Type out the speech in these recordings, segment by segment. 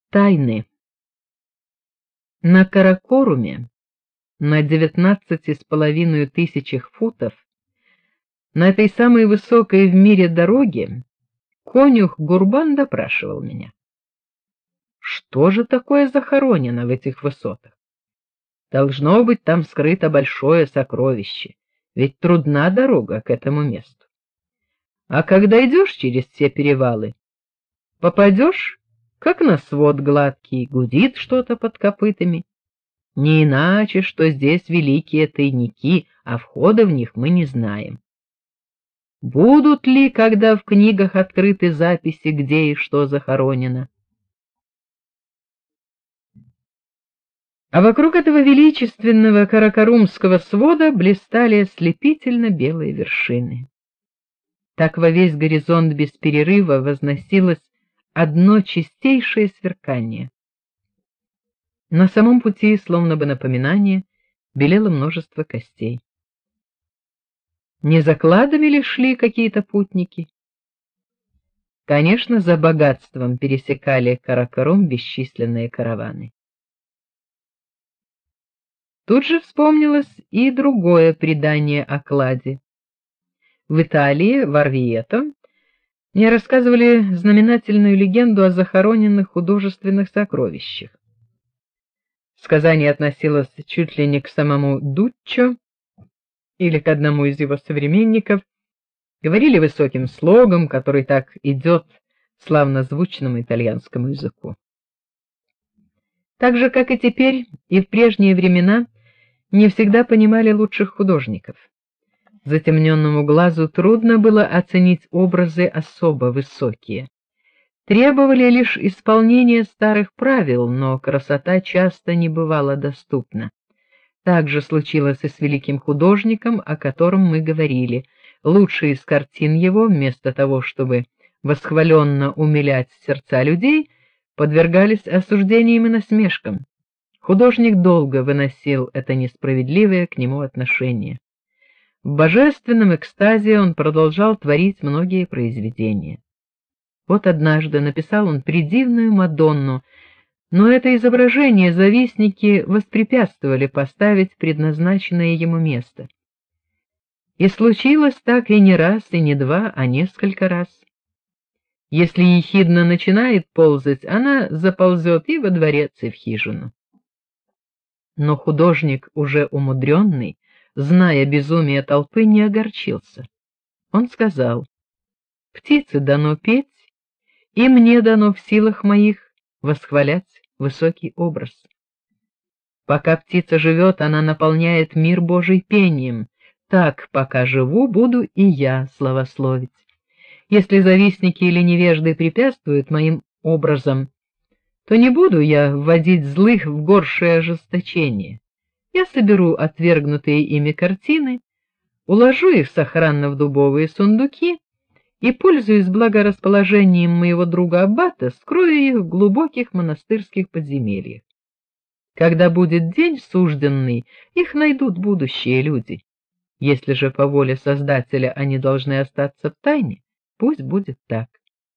Тайны. На Каракоруме, на 19,5 тысячах футов, на этой самой высокой в мире дороге, конюх Гурбан допрашивал меня. Что же такое захоронено в этих высотах? Должно быть, там скрыто большое сокровище, ведь трудна дорога к этому месту. А когда идешь через все перевалы, попадешь, как на свод гладкий, гудит что-то под копытами. Не иначе, что здесь великие тайники, а входа в них мы не знаем. Будут ли, когда в книгах открыты записи, где и что захоронено? А вокруг этого величественного каракорумского свода блистали ослепительно белые вершины. Так во весь горизонт без перерыва возносилось одно чистейшее сверкание. На самом пути, словно бы напоминание, белело множество костей. Не за кладами ли шли какие-то путники? Конечно, за богатством пересекали Каракорум бесчисленные караваны. Тут же вспомнилось и другое предание о кладе. В Италии, в Орвьето, мне рассказывали знаменательную легенду о захороненных художественных сокровищах. Сказание относилось чуть ли не к самому Дуччо или к одному из его современников, говорили высоким слогом, который так идет славнозвучному итальянскому языку. Так же, как и теперь, и в прежние времена не всегда понимали лучших художников. Затемненному глазу трудно было оценить образы особо высокие. Требовали лишь исполнения старых правил, но красота часто не бывала доступна. Так же случилось и с великим художником, о котором мы говорили. Лучшие из картин его, вместо того, чтобы восхваленно умилять сердца людей, подвергались осуждениям и насмешкам. Художник долго выносил это несправедливое к нему отношение. В божественном экстазе он продолжал творить многие произведения. Вот однажды написал он придивную Мадонну, но это изображение завистники воспрепятствовали поставить в предназначенное ему место. И случилось так и не раз, и не два, а несколько раз. Если ехидна начинает ползать, она заползет и во дворец, и в хижину. Но художник, уже умудренный, зная безумие толпы, не огорчился. Он сказал: «Птице дано петь, и мне дано в силах моих восхвалять высокий образ. Пока птица живет, она наполняет мир Божий пением. Так, пока живу, буду и я славословить. Если завистники или невежды препятствуют моим образам, то не буду я вводить злых в горшее ожесточение. Я соберу отвергнутые ими картины, уложу их сохранно в дубовые сундуки и, пользуясь благорасположением моего друга аббата, скрою их в глубоких монастырских подземельях. Когда будет день сужденный, их найдут будущие люди. Если же по воле Создателя они должны остаться в тайне, пусть будет так».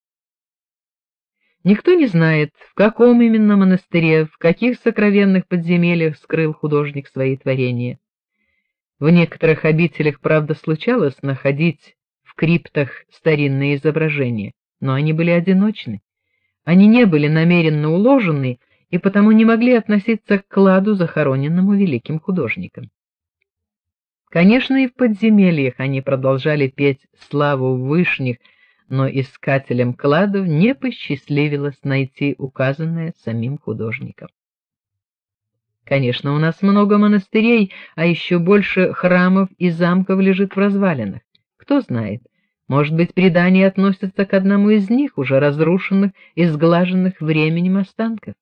Никто не знает, в каком именно монастыре, в каких сокровенных подземельях скрыл художник свои творения. В некоторых обителях, правда, случалось находить в криптах старинные изображения, но они были одиночны. Они не были намеренно уложены и потому не могли относиться к кладу, захороненному великим художником. Конечно, и в подземельях они продолжали петь славу вышних, но искателям кладов не посчастливилось найти указанное самим художником. Конечно, у нас много монастырей, а еще больше храмов и замков лежит в развалинах. Кто знает, может быть, предание относится к одному из них, уже разрушенных и сглаженных временем останков.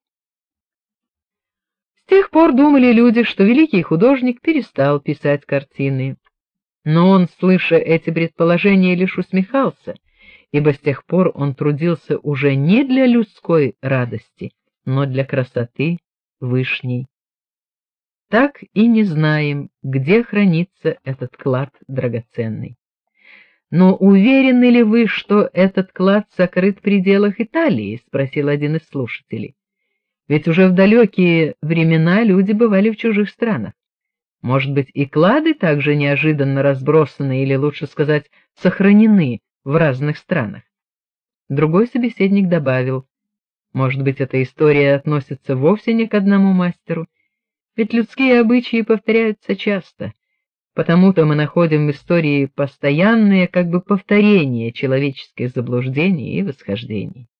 С тех пор думали люди, что великий художник перестал писать картины. Но он, слыша эти предположения, лишь усмехался, ибо с тех пор он трудился уже не для людской радости, но для красоты вышней. Так и не знаем, где хранится этот клад драгоценный. Но уверены ли вы, что этот клад сокрыт в пределах Италии? — спросил один из слушателей. Ведь уже в далекие времена люди бывали в чужих странах. Может быть, и клады также неожиданно разбросаны, или лучше сказать, сохранены в разных странах. Другой собеседник добавил: может быть, эта история относится вовсе не к одному мастеру, ведь людские обычаи повторяются часто. Потому-то мы находим в истории постоянные как бы повторения человеческих заблуждений и восхождений.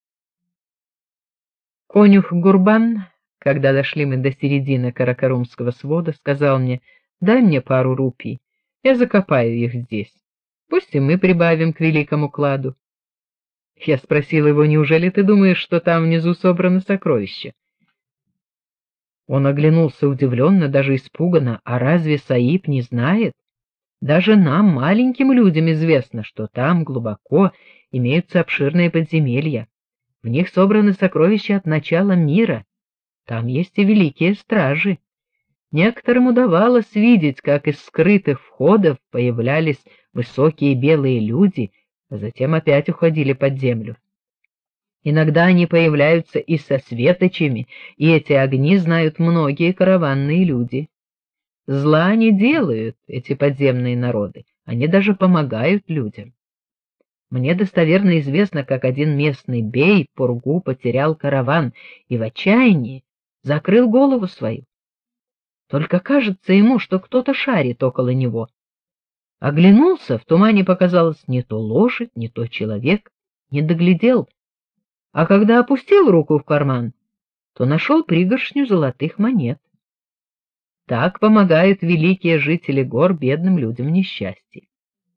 Конюх Гурбан, когда дошли мы до середины Каракарумского свода, сказал мне: "Дай мне пару рупий, я закопаю их здесь. Пусть и мы прибавим к великому кладу". Я спросил его: "Неужели ты думаешь, что там внизу собраны сокровища?" Он оглянулся удивленно, даже испуганно: "А разве Саиб не знает? Даже нам, маленьким людям, известно, что там глубоко имеются обширные подземелья. В них собраны сокровища от начала мира. Там есть и великие стражи. Некоторым удавалось видеть, как из скрытых входов появлялись высокие белые люди, а затем опять уходили под землю. Иногда они появляются и со светочами, и эти огни знают многие караванные люди. Зла не делают эти подземные народы, они даже помогают людям. Мне достоверно известно, как один местный бей Пургу потерял караван и в отчаянии закрыл голову свою. Только кажется ему, что кто-то шарит около него. Оглянулся, в тумане показалось не то лошадь, не то человек, не доглядел. А когда опустил руку в карман, то нашел пригоршню золотых монет. Так помогают великие жители гор бедным людям в несчастье.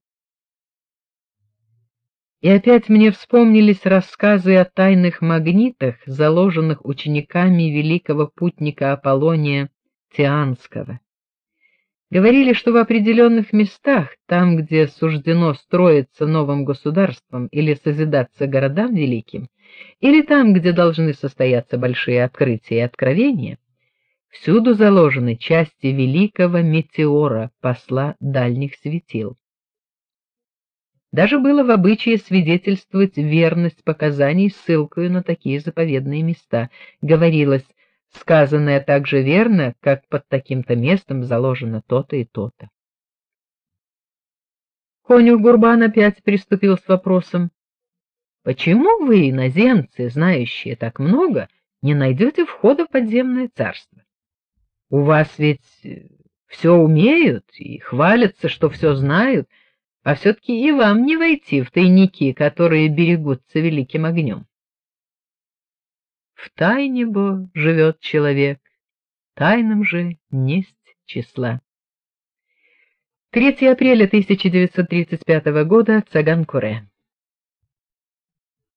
И опять мне вспомнились рассказы о тайных магнитах, заложенных учениками великого путника Аполлония Тианского. Говорили, что в определенных местах, там, где суждено строиться новым государством или созидаться городам великим, или там, где должны состояться большие открытия и откровения, всюду заложены части великого метеора, посла дальних светил. Даже было в обычае свидетельствовать верность показаний ссылкою на такие заповедные места. Говорилось: сказанное так же верно, как под таким-то местом заложено то-то и то-то. Конюх Гурбан опять приступил с вопросом: почему вы, иноземцы, знающие так много, не найдете входа в подземное царство? У вас ведь все умеют и хвалятся, что все знают, а все-таки и вам не войти в тайники, которые берегутся великим огнем. В тайне бо живет человек, тайным же несть числа. 3 апреля 1935 года, Цаган-Куре.